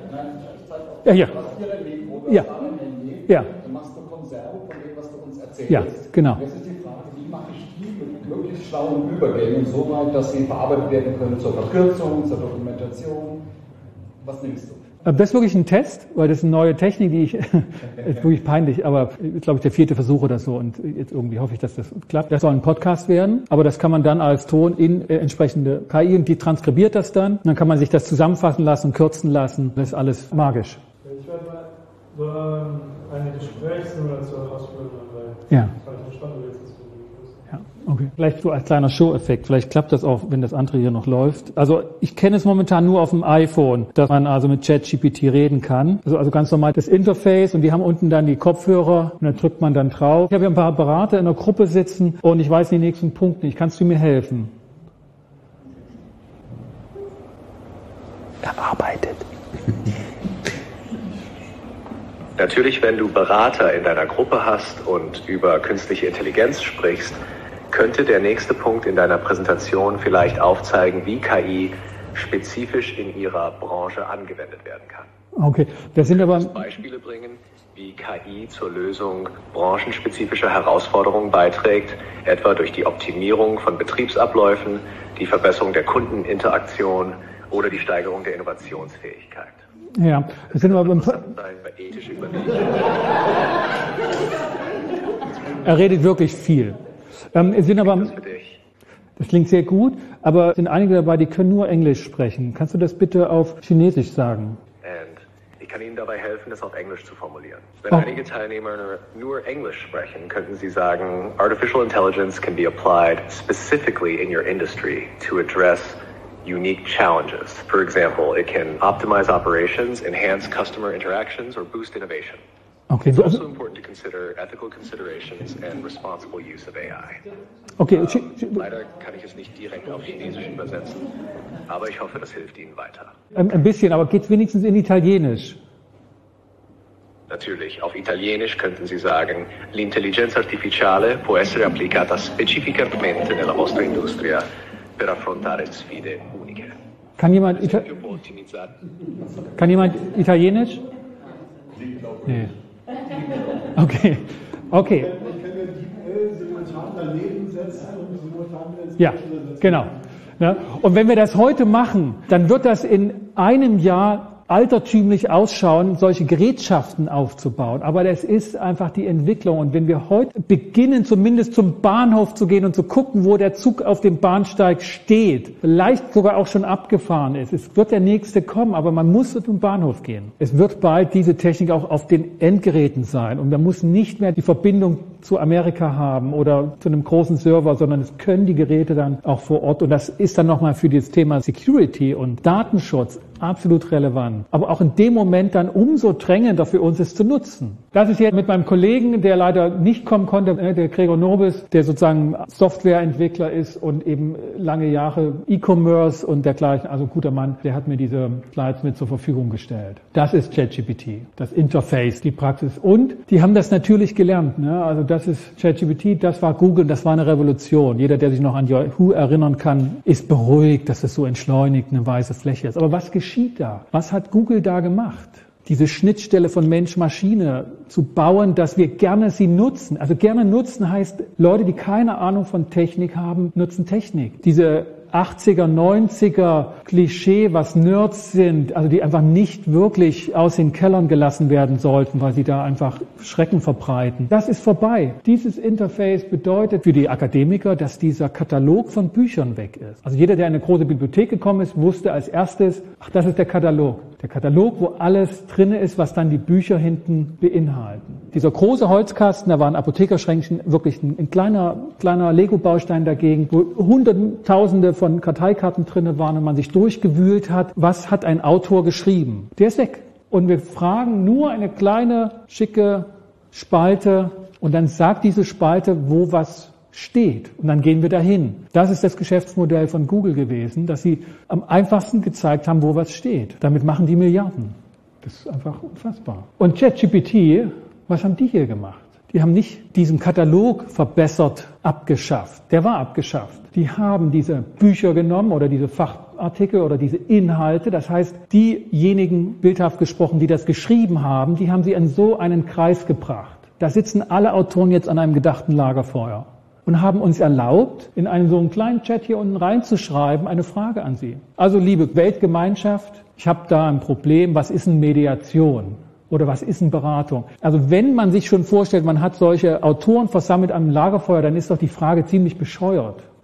Ja. Ja. Ja. Dann machst du Konserve von dem, was du uns erzählst. Ja, genau. Jetzt ist die Frage, wie mache ich die mit möglichst schlauen Übergängen, so weit, dass sie verarbeitet werden können zur Verkürzung, zur Dokumentation. Was nimmst du? Das ist wirklich ein Test, weil das ist eine neue Technik, die ist wirklich peinlich, aber glaube ich der 4. Versuch oder so und jetzt irgendwie hoffe ich, dass das klappt. Das soll ein Podcast werden, aber das kann man dann als Ton in entsprechende KI und die transkribiert das dann. Und dann kann man sich das zusammenfassen lassen, kürzen lassen. Das ist alles magisch. Ich werde mal so eine Gesprächssimulation ausprobieren, weil ja. das habe ich verstanden, wie jetzt das Ja, okay. Vielleicht so als kleiner Show-Effekt. Vielleicht klappt das auch, wenn das andere hier noch läuft. Also ich kenne es momentan nur auf dem iPhone, dass man also mit ChatGPT reden kann. Also ganz normal das Interface und die haben unten dann die Kopfhörer und dann drückt man dann drauf. Ich habe hier ein paar Berater in der Gruppe sitzen und ich weiß die nächsten Punkte nicht. Kannst du mir helfen? Er arbeitet. Natürlich, wenn du Berater in deiner Gruppe hast und über künstliche Intelligenz sprichst, könnte der nächste Punkt in deiner Präsentation vielleicht aufzeigen, wie KI spezifisch in ihrer Branche angewendet werden kann. Okay, das sind aber Beispiele bringen, wie KI zur Lösung branchenspezifischer Herausforderungen beiträgt, etwa durch die Optimierung von Betriebsabläufen, die Verbesserung der Kundeninteraktion oder die Steigerung der Innovationsfähigkeit. ja, das sind aber ethische Überlegungen. er redet wirklich viel. Es sind aber das klingt sehr gut, aber es sind einige dabei, die können nur Englisch sprechen. Kannst du das bitte auf Chinesisch sagen? Und ich kann Ihnen dabei helfen, das auf Englisch zu formulieren. Wenn einige Teilnehmer nur Englisch sprechen, könnten Sie sagen, Artificial Intelligence can be applied specifically in your industry to address unique challenges. For example, it can optimize operations, enhance customer interactions, or boost innovation. Okay, It's also important to consider ethical considerations and responsible use of AI. okay. Leider kann ich es nicht direkt auf Chinesisch übersetzen, aber ich hoffe, das hilft Ihnen weiter. Ein bisschen, aber geht's wenigstens in Italienisch? Natürlich, auf Italienisch könnten Sie sagen, l'intelligenza artificiale può essere applicata specificamente nella vostra industria per affrontare sfide uniche. Kann jemand Italienisch? Nee. Okay. Okay. Ja, genau. Ja. Und wenn wir das heute machen, dann wird das in einem Jahr altertümlich ausschauen, solche Gerätschaften aufzubauen. Aber das ist einfach die Entwicklung. Und wenn wir heute beginnen, zumindest zum Bahnhof zu gehen und zu gucken, wo der Zug auf dem Bahnsteig steht, vielleicht sogar auch schon abgefahren ist, es wird der nächste kommen, aber man muss zum Bahnhof gehen. Es wird bald diese Technik auch auf den Endgeräten sein. Und man muss nicht mehr die Verbindung zu Amerika haben oder zu einem großen Server, sondern es können die Geräte dann auch vor Ort. Und das ist dann nochmal für das Thema Security und Datenschutz absolut relevant. Aber auch in dem Moment dann umso drängender für uns, es zu nutzen. Das ist jetzt mit meinem Kollegen, der leider nicht kommen konnte, der Gregor Nobis, der sozusagen Softwareentwickler ist und eben lange Jahre E-Commerce und dergleichen. Also guter Mann, der hat mir diese Slides mit zur Verfügung gestellt. Das ist ChatGPT, das Interface, die Praxis. Und die haben das natürlich gelernt. Ne? Also das ist ChatGPT, das war Google, das war eine Revolution. Jeder, der sich noch an Yahoo erinnern kann, ist beruhigt, dass es so entschleunigt eine weiße Fläche ist. Aber was geschieht da? Was hat Google da gemacht? Diese Schnittstelle von Mensch-Maschine zu bauen, dass wir gerne sie nutzen. Also gerne nutzen heißt, Leute, die keine Ahnung von Technik haben, nutzen Technik. Diese 80er, 90er Klischee, was Nerds sind, also die einfach nicht wirklich aus den Kellern gelassen werden sollten, weil sie da einfach Schrecken verbreiten. Das ist vorbei. Dieses Interface bedeutet für die Akademiker, dass dieser Katalog von Büchern weg ist. Also jeder, der in eine große Bibliothek gekommen ist, wusste als erstes, ach, das ist der Katalog. Der Katalog, wo alles drin ist, was dann die Bücher hinten beinhalten. Dieser große Holzkasten, da war ein Apothekerschränkchen, wirklich ein kleiner Lego-Baustein dagegen, wo Hunderttausende von Karteikarten drin waren und man sich durchgewühlt hat, was hat ein Autor geschrieben. Der ist weg. Und wir fragen nur eine kleine, schicke Spalte und dann sagt diese Spalte, wo was steht. Und dann gehen wir dahin. Das ist das Geschäftsmodell von Google gewesen, dass sie am einfachsten gezeigt haben, wo was steht. Damit machen die Milliarden. Das ist einfach unfassbar. Und ChatGPT, was haben die hier gemacht? Die haben nicht diesen Katalog verbessert, abgeschafft. Der war abgeschafft. Die haben diese Bücher genommen oder diese Fachartikel oder diese Inhalte. Das heißt, diejenigen, bildhaft gesprochen, die das geschrieben haben, die haben sie in so einen Kreis gebracht. Da sitzen alle Autoren jetzt an einem gedachten Lagerfeuer und haben uns erlaubt, in einem so einen kleinen Chat hier unten reinzuschreiben, eine Frage an Sie. Also, liebe Weltgemeinschaft, ich habe da ein Problem. Was ist eine Mediation? Oder was ist eine Beratung? Also wenn man sich schon vorstellt, man hat solche Autoren versammelt am Lagerfeuer, dann ist doch die Frage ziemlich bescheuert.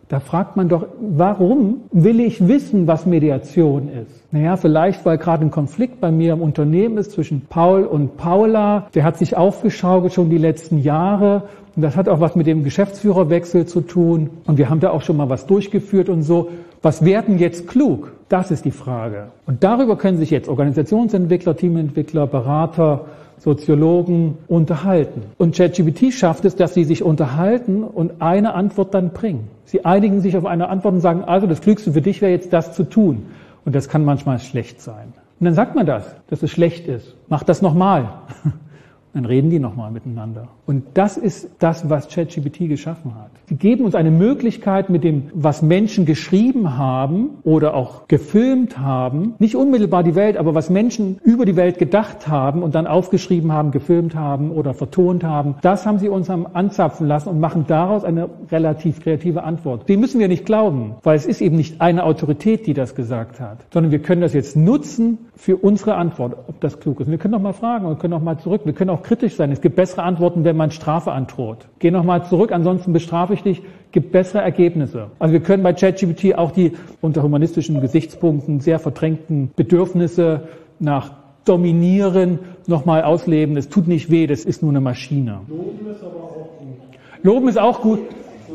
Da fragt man doch, warum will ich wissen, was Mediation ist? Naja, vielleicht, weil gerade ein Konflikt bei mir im Unternehmen ist zwischen Paul und Paula. Der hat sich aufgeschaukelt schon die letzten Jahre. Und das hat auch was mit dem Geschäftsführerwechsel zu tun. Und wir haben da auch schon mal was durchgeführt und so. Was werden jetzt klug? Das ist die Frage. Und darüber können sich jetzt Organisationsentwickler, Teamentwickler, Berater, Soziologen unterhalten. Und ChatGPT schafft es, dass sie sich unterhalten und eine Antwort dann bringen. Sie einigen sich auf eine Antwort und sagen, also das Klügste für dich wäre jetzt das zu tun. Und das kann manchmal schlecht sein. Und dann sagt man das, dass es schlecht ist. Mach das nochmal. Dann reden die nochmal miteinander. Und das ist das, was ChatGPT geschaffen hat. Sie geben uns eine Möglichkeit, mit dem, was Menschen geschrieben haben oder auch gefilmt haben, nicht unmittelbar die Welt, aber was Menschen über die Welt gedacht haben und dann aufgeschrieben haben, gefilmt haben oder vertont haben, das haben sie uns anzapfen lassen und machen daraus eine relativ kreative Antwort. Dem müssen wir nicht glauben, weil es ist eben nicht eine Autorität, die das gesagt hat, sondern wir können das jetzt nutzen für unsere Antwort, ob das klug ist. Und wir können auch mal fragen und können auch mal zurück. Wir können auch kritisch sein. Es gibt bessere Antworten, wenn man Strafe androht. Geh noch mal zurück, ansonsten bestrafe ich dich. Gibt bessere Ergebnisse. Also wir können bei ChatGPT auch die unter humanistischen Gesichtspunkten sehr verdrängten Bedürfnisse nach Dominieren nochmal ausleben. Das tut nicht weh, das ist nur eine Maschine. Loben ist aber auch gut. Loben ist auch gut.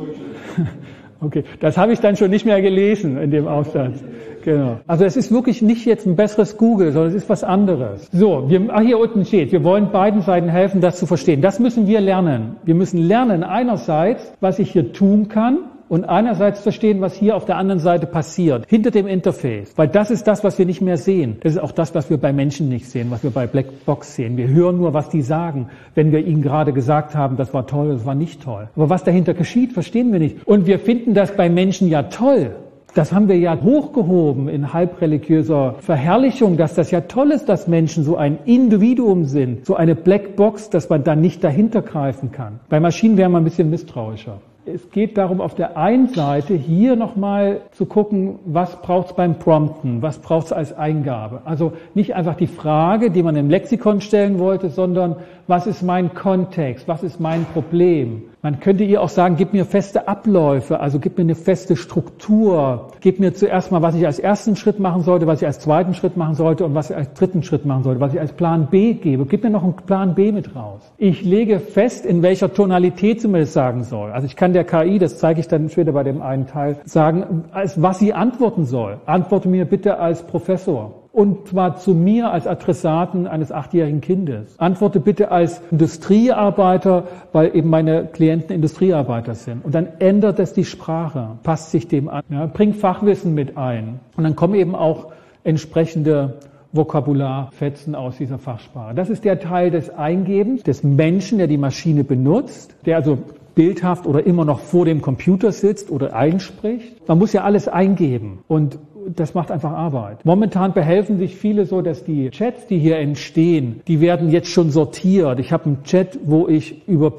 Okay, das habe ich dann schon nicht mehr gelesen in dem Aufsatz. Genau. Also es ist wirklich nicht jetzt ein besseres Google, sondern es ist was anderes. So, hier unten steht, wir wollen beiden Seiten helfen, das zu verstehen. Das müssen wir lernen. Wir müssen lernen einerseits, was ich hier tun kann und einerseits verstehen, was hier auf der anderen Seite passiert, hinter dem Interface. Weil das ist das, was wir nicht mehr sehen. Das ist auch das, was wir bei Menschen nicht sehen, was wir bei Blackbox sehen. Wir hören nur, was die sagen, wenn wir ihnen gerade gesagt haben, das war toll, das war nicht toll. Aber was dahinter geschieht, verstehen wir nicht. Und wir finden das bei Menschen ja toll. Das haben wir ja hochgehoben in halbreligiöser Verherrlichung, dass das ja toll ist, dass Menschen so ein Individuum sind, so eine Blackbox, dass man da nicht dahinter greifen kann. Bei Maschinen wäre man ein bisschen misstrauischer. Es geht darum, auf der einen Seite hier nochmal zu gucken, was braucht es beim Prompten, was braucht es als Eingabe. Also nicht einfach die Frage, die man im Lexikon stellen wollte, sondern was ist mein Kontext, was ist mein Problem. Man könnte ihr auch sagen, gib mir feste Abläufe, also gib mir eine feste Struktur. Gib mir zuerst mal, was ich als ersten Schritt machen sollte, was ich als zweiten Schritt machen sollte und was ich als dritten Schritt machen sollte, was ich als Plan B gebe. Gib mir noch einen Plan B mit raus. Ich lege fest, in welcher Tonalität sie mir das sagen soll. Also ich kann der KI, das zeige ich dann später bei dem einen Teil, sagen, als was sie antworten soll. Antworte mir bitte als Professor. Und zwar zu mir als Adressaten eines 8-jährigen Kindes. Antworte bitte als Industriearbeiter, weil eben meine Klienten Industriearbeiter sind. Und dann ändert es die Sprache, passt sich dem an, ja, bringt Fachwissen mit ein. Und dann kommen eben auch entsprechende Vokabularfetzen aus dieser Fachsprache. Das ist der Teil des Eingebens, des Menschen, der die Maschine benutzt, der also bildhaft oder immer noch vor dem Computer sitzt oder einspricht. Man muss ja alles eingeben und das macht einfach Arbeit. Momentan behelfen sich viele so, dass die Chats, die hier entstehen, die werden jetzt schon sortiert. Ich habe einen Chat, wo ich über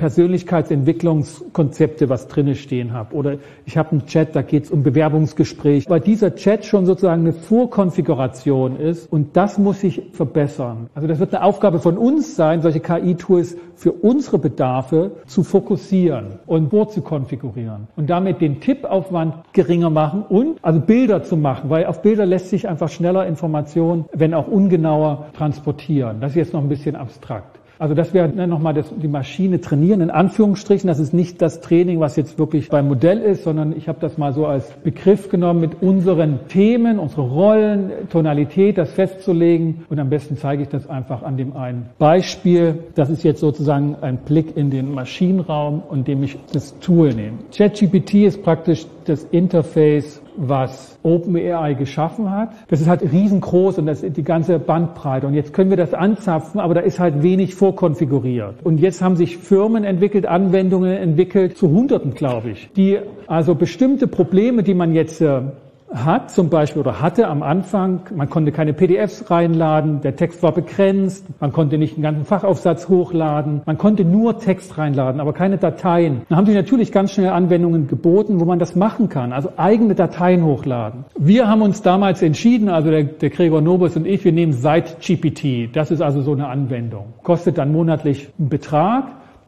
Persönlichkeitsentwicklungskonzepte was drinne stehen habe. Oder ich habe einen Chat, da geht es um Bewerbungsgespräche. Weil dieser Chat schon sozusagen eine Vorkonfiguration ist und das muss sich verbessern. Also das wird eine Aufgabe von uns sein, solche KI-Tools für unsere Bedarfe zu fokussieren und vorzukonfigurieren. Und damit den Tippaufwand geringer machen und also Bilder zu machen, weil auf Bilder lässt sich einfach schneller Informationen, wenn auch ungenauer, transportieren. Das ist jetzt noch ein bisschen abstrakt. Also das wäre nochmal die Maschine trainieren, in Anführungsstrichen. Das ist nicht das Training, was jetzt wirklich beim Modell ist, sondern ich habe das mal so als Begriff genommen, mit unseren Themen, unsere Rollen, Tonalität, das festzulegen. Und am besten zeige ich das einfach an dem einen Beispiel. Das ist jetzt sozusagen ein Blick in den Maschinenraum, in dem ich das Tool nehme. ChatGPT ist praktisch das Interface, was OpenAI geschaffen hat. Das ist halt riesengroß und das ist die ganze Bandbreite. Und jetzt können wir das anzapfen, aber da ist halt wenig vorkonfiguriert. Und jetzt haben sich Firmen entwickelt, Anwendungen entwickelt, zu Hunderten, glaube ich, die also bestimmte Probleme, die man jetzt hat, zum Beispiel oder hatte am Anfang, man konnte keine PDFs reinladen, der Text war begrenzt, man konnte nicht einen ganzen Fachaufsatz hochladen, man konnte nur Text reinladen, aber keine Dateien. Dann haben sich natürlich ganz schnell Anwendungen geboten, wo man das machen kann, also eigene Dateien hochladen. Wir haben uns damals entschieden, also der Gregor Nobus und ich, wir nehmen SiteGPT, das ist also so eine Anwendung. Kostet dann monatlich einen Betrag.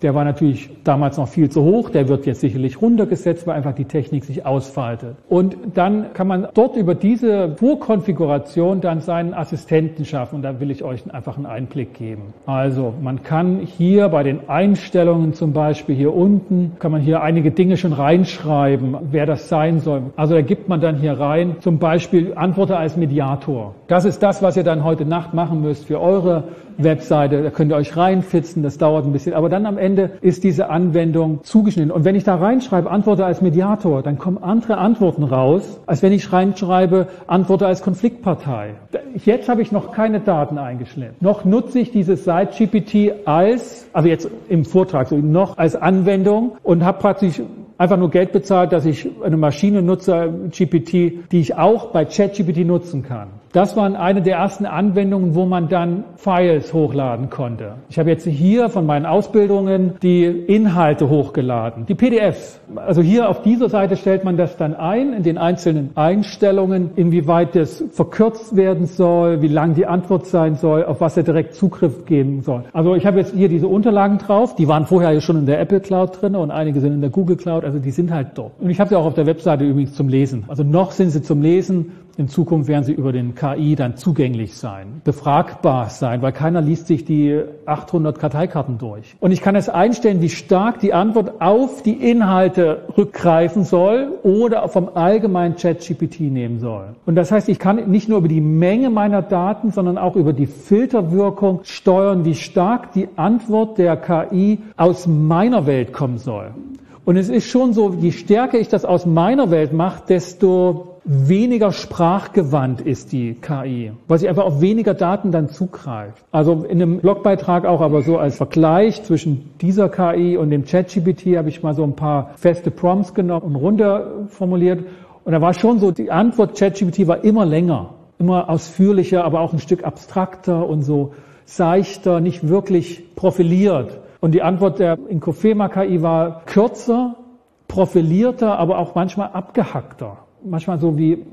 Der war natürlich damals noch viel zu hoch, der wird jetzt sicherlich runtergesetzt, weil einfach die Technik sich ausfaltet. Und dann kann man dort über diese Vorkonfiguration dann seinen Assistenten schaffen. Und da will ich euch einfach einen Einblick geben. Also man kann hier bei den Einstellungen zum Beispiel hier unten, kann man hier einige Dinge schon reinschreiben, wer das sein soll. Also da gibt man dann hier rein, zum Beispiel Antworte als Mediator. Das ist das, was ihr dann heute Nacht machen müsst für eure Webseite. Da könnt ihr euch reinfitzen, das dauert ein bisschen. Aber dann am Ende ist diese Anwendung zugeschnitten. Und wenn ich da reinschreibe, Antworte als Mediator, dann kommen andere Antworten raus, als wenn ich reinschreibe, Antworte als Konfliktpartei. Jetzt habe ich noch keine Daten eingeschleppt. Noch nutze ich dieses Site-GPT also jetzt im Vortrag, so noch als Anwendung und habe praktisch einfach nur Geld bezahlt, dass ich eine Maschine nutze, GPT, die ich auch bei ChatGPT nutzen kann. Das waren eine der ersten Anwendungen, wo man dann Files hochladen konnte. Ich habe jetzt hier von meinen Ausbildungen die Inhalte hochgeladen, die PDFs. Also hier auf dieser Seite stellt man das dann ein, in den einzelnen Einstellungen, inwieweit das verkürzt werden soll, wie lang die Antwort sein soll, auf was er direkt Zugriff geben soll. Also ich habe jetzt hier diese Unterlagen drauf, die waren vorher schon in der Apple Cloud drin und einige sind in der Google Cloud, also die sind halt dort. Und ich habe sie auch auf der Webseite übrigens zum Lesen. Also noch sind sie zum Lesen. In Zukunft werden sie über den KI dann zugänglich sein, befragbar sein, weil keiner liest sich die 800 Karteikarten durch. Und ich kann es einstellen, wie stark die Antwort auf die Inhalte rückgreifen soll oder vom allgemeinen ChatGPT nehmen soll. Und das heißt, ich kann nicht nur über die Menge meiner Daten, sondern auch über die Filterwirkung steuern, wie stark die Antwort der KI aus meiner Welt kommen soll. Und es ist schon so, je stärker ich das aus meiner Welt mache, desto weniger sprachgewandt ist die KI, weil sie einfach auf weniger Daten dann zugreift. Also in einem Blogbeitrag auch, aber so als Vergleich zwischen dieser KI und dem ChatGPT habe ich mal so ein paar feste Prompts genommen und runter formuliert. Und da war schon so, die Antwort ChatGPT war immer länger, immer ausführlicher, aber auch ein Stück abstrakter und so seichter, nicht wirklich profiliert. Und die Antwort der Inkofema KI war kürzer, profilierter, aber auch manchmal abgehackter. Manchmal so wie,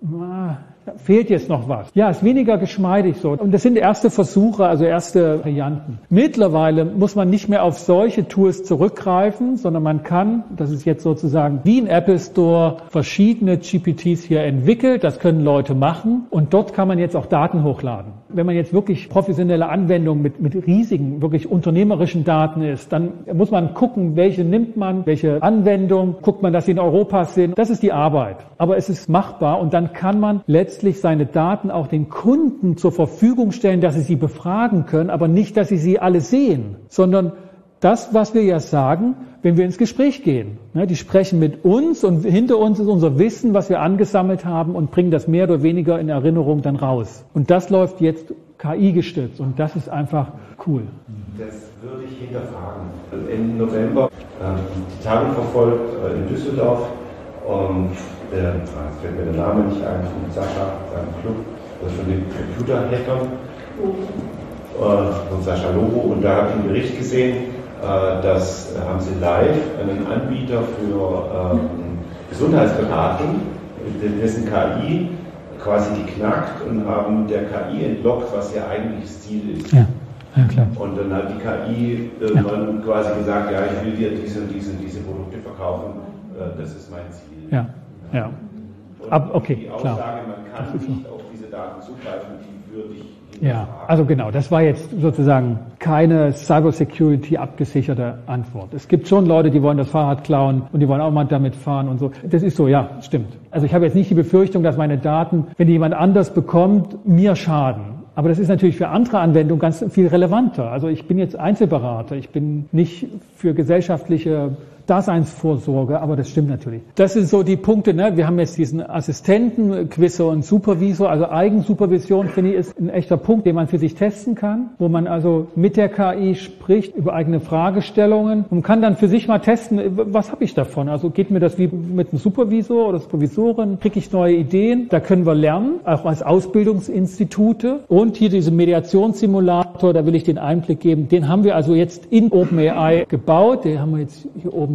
da fehlt jetzt noch was. Ja, ist weniger geschmeidig so. Und das sind erste Versuche, also erste Varianten. Mittlerweile muss man nicht mehr auf solche Tools zurückgreifen, sondern man kann, das ist jetzt sozusagen wie ein Apple Store, verschiedene GPTs hier entwickelt. Das können Leute machen. Und dort kann man jetzt auch Daten hochladen. Wenn man jetzt wirklich professionelle Anwendungen mit riesigen, wirklich unternehmerischen Daten ist, dann muss man gucken, welche nimmt man, welche Anwendung, guckt man, dass sie in Europa sind. Das ist die Arbeit. Aber es ist machbar und dann kann man letztlich seine Daten auch den Kunden zur Verfügung stellen, dass sie befragen können, aber nicht, dass sie alle sehen, sondern das, was wir ja sagen, wenn wir ins Gespräch gehen. Die sprechen mit uns und hinter uns ist unser Wissen, was wir angesammelt haben und bringen das mehr oder weniger in Erinnerung dann raus. Und das läuft jetzt KI-gestützt und das ist einfach cool. Das würde ich hinterfragen. Im November die Tagung verfolgt in Düsseldorf und jetzt fällt mir der Name nicht ein, von Sascha, seinem Club, also von den Computerhackern, von Sascha Lobo, und da habe ich einen Bericht gesehen, dass haben sie live einen Anbieter für Gesundheitsberatung, dessen KI quasi geknackt und haben der KI entlockt, was ihr eigentliches Ziel ist. Ja, klar. Und dann hat die KI irgendwann quasi gesagt, ja, ich will dir diese Produkte verkaufen, das ist mein Ziel. Ja. Okay, die Aussage, klar. Man kann nicht auf diese Daten zugreifen, die würde ich also genau, das war jetzt sozusagen keine Cybersecurity abgesicherte Antwort. Es gibt schon Leute, die wollen das Fahrrad klauen und die wollen auch mal damit fahren und so. Das ist so, ja, stimmt. Also ich habe jetzt nicht die Befürchtung, dass meine Daten, wenn die jemand anders bekommt, mir schaden. Aber das ist natürlich für andere Anwendungen ganz viel relevanter. Also ich bin jetzt Einzelberater, ich bin nicht für gesellschaftliche Daseinsvorsorge, aber das stimmt natürlich. Das sind so die Punkte, ne? Wir haben jetzt diesen Assistenten, Quizzer und Supervisor, also Eigensupervision, finde ich, ist ein echter Punkt, den man für sich testen kann, wo man also mit der KI spricht über eigene Fragestellungen und kann dann für sich mal testen, was habe ich davon? Also geht mir das wie mit einem Supervisor oder Supervisorin, kriege ich neue Ideen? Da können wir lernen, auch als Ausbildungsinstitute. Und hier diesen Mediationssimulator, da will ich den Einblick geben, den haben wir also jetzt in OpenAI gebaut, den haben wir jetzt hier oben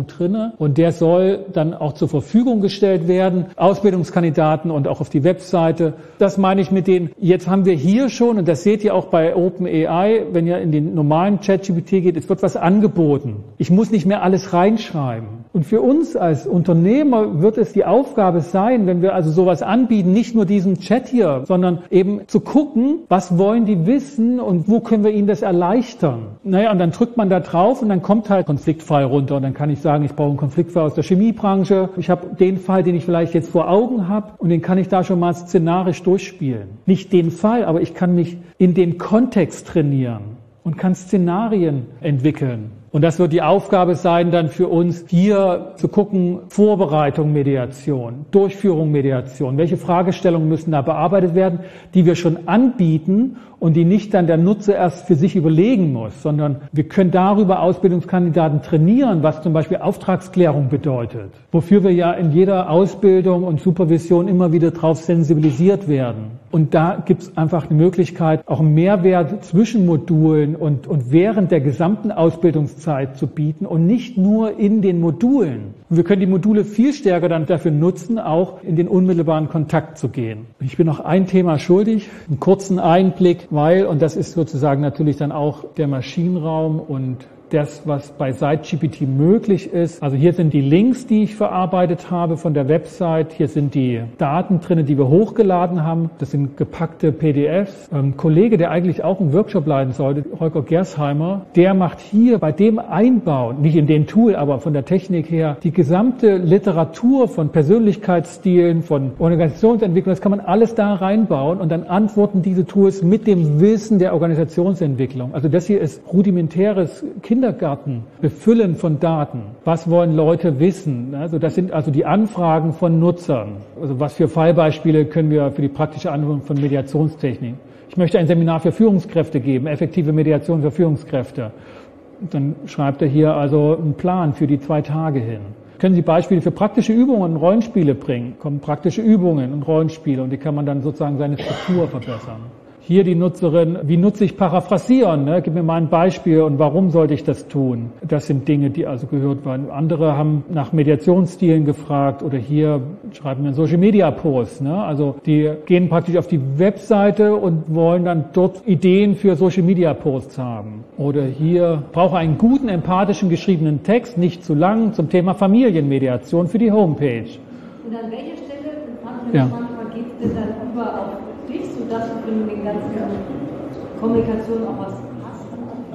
Schulung drinne und der soll dann auch zur Verfügung gestellt werden, Ausbildungskandidaten und auch auf die Webseite. Das meine ich mit den, jetzt haben wir hier schon, und das seht ihr auch bei OpenAI, wenn ihr in den normalen ChatGPT geht, es wird was angeboten. Ich muss nicht mehr alles reinschreiben. Und für uns als Unternehmer wird es die Aufgabe sein, wenn wir also sowas anbieten, nicht nur diesen Chat hier, sondern eben zu gucken, was wollen die wissen und wo können wir ihnen das erleichtern. Naja, und dann drückt man da drauf und dann kommt halt Konfliktfall runter und dann kann ich sagen, ich brauche einen Konfliktfall aus der Chemiebranche. Ich habe den Fall, den ich vielleicht jetzt vor Augen habe und den kann ich da schon mal szenarisch durchspielen. Nicht den Fall, aber ich kann mich in den Kontext trainieren und kann Szenarien entwickeln. Und das wird die Aufgabe sein, dann für uns hier zu gucken, Vorbereitung, Mediation, Durchführung, Mediation. Welche Fragestellungen müssen da bearbeitet werden, die wir schon anbieten und die nicht dann der Nutzer erst für sich überlegen muss, sondern wir können darüber Ausbildungskandidaten trainieren, was zum Beispiel Auftragsklärung bedeutet, wofür wir ja in jeder Ausbildung und Supervision immer wieder drauf sensibilisiert werden. Und da gibt es einfach eine Möglichkeit, auch einen Mehrwert zwischen Modulen und während der gesamten Ausbildungszeit zu bieten und nicht nur in den Modulen. Und wir können die Module viel stärker dann dafür nutzen, auch in den unmittelbaren Kontakt zu gehen. Ich bin noch ein Thema schuldig, einen kurzen Einblick, weil, und das ist sozusagen natürlich dann auch der Maschinenraum und das, was bei SiteGPT möglich ist. Also hier sind die Links, die ich verarbeitet habe von der Website. Hier sind die Daten drin, die wir hochgeladen haben. Das sind gepackte PDFs. Ein Kollege, der eigentlich auch einen Workshop leiten sollte, Holger Gersheimer, der macht hier bei dem Einbau, nicht in dem Tool, aber von der Technik her, die gesamte Literatur von Persönlichkeitsstilen, von Organisationsentwicklung, das kann man alles da reinbauen und dann antworten diese Tools mit dem Wissen der Organisationsentwicklung. Also das hier ist rudimentäres Kindergarten, Befüllen von Daten. Was wollen Leute wissen? Also das sind also die Anfragen von Nutzern. Also was für Fallbeispiele können wir für die praktische Anwendung von Mediationstechnik? Ich möchte ein Seminar für Führungskräfte geben, effektive Mediation für Führungskräfte. Dann schreibt er hier also einen Plan für die 2 Tage hin. Können Sie Beispiele für praktische Übungen und Rollenspiele bringen? Kommen praktische Übungen und Rollenspiele und die kann man dann sozusagen seine Struktur verbessern. Hier die Nutzerin, wie nutze ich Paraphrasieren? Ne? Gib mir mal ein Beispiel und warum sollte ich das tun? Das sind Dinge, die also gehört werden. Andere haben nach Mediationsstilen gefragt oder hier schreiben wir einen Social-Media-Post. Ne? Also die gehen praktisch auf die Webseite und wollen dann dort Ideen für Social-Media-Posts haben. Oder hier brauche einen guten, empathischen, geschriebenen Text, nicht zu lang, zum Thema Familienmediation für die Homepage. Und an welcher Stelle, manchmal geht es denn dann über auf dich, sodass du in den ganzen Kommunikationen auch was hast?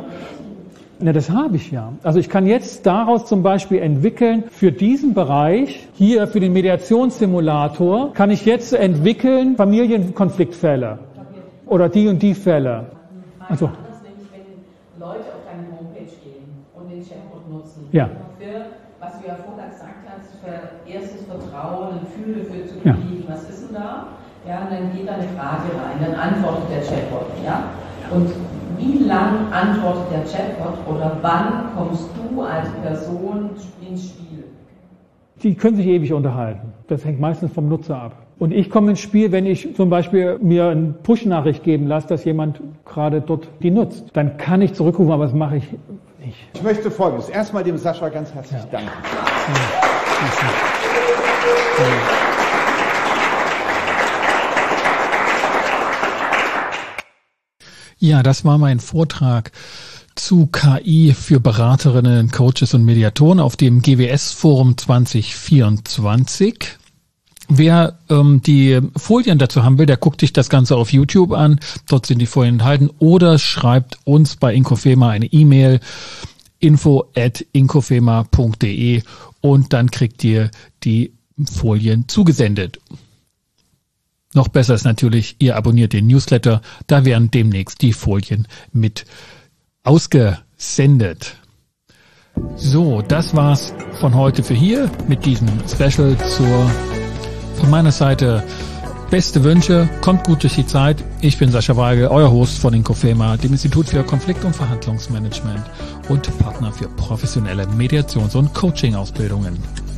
Na, das habe ich ja. Also ich kann jetzt daraus zum Beispiel entwickeln, für diesen Bereich, hier für den Mediationssimulator, kann ich jetzt entwickeln Familienkonfliktfälle oder die und die Fälle. Also anders, nämlich wenn Leute auf deine Homepage gehen und den Chatbot nutzen. Ja. Für, was du ja vorher gesagt hast, für erstes Vertrauen, ein Gefühl dafür zu kriegen, was ist denn da? Ja, und dann geht da eine Frage rein, dann antwortet der Chatbot, ja? Und wie lang antwortet der Chatbot oder wann kommst du als Person ins Spiel? Die können sich ewig unterhalten. Das hängt meistens vom Nutzer ab. Und ich komme ins Spiel, wenn ich zum Beispiel mir eine Push-Nachricht geben lasse, dass jemand gerade dort die nutzt. Dann kann ich zurückrufen, aber das mache ich nicht. Ich möchte Folgendes. Erstmal dem Sascha ganz herzlich danken. Ja, das war mein Vortrag zu KI für Beraterinnen, Coaches und Mediatoren auf dem GWS-Forum 2024. Wer die Folien dazu haben will, der guckt sich das Ganze auf YouTube an. Dort sind die Folien enthalten. Oder schreibt uns bei Inkofema eine E-Mail, info@inkofema.de, und dann kriegt ihr die Folien zugesendet. Noch besser ist natürlich, ihr abonniert den Newsletter. Da werden demnächst die Folien mit ausgesendet. So, das war's von heute für hier mit diesem Special von meiner Seite. Beste Wünsche, kommt gut durch die Zeit. Ich bin Sascha Weigel, euer Host von Inkofema, dem Institut für Konflikt- und Verhandlungsmanagement und Partner für professionelle Mediations- und Coaching-Ausbildungen.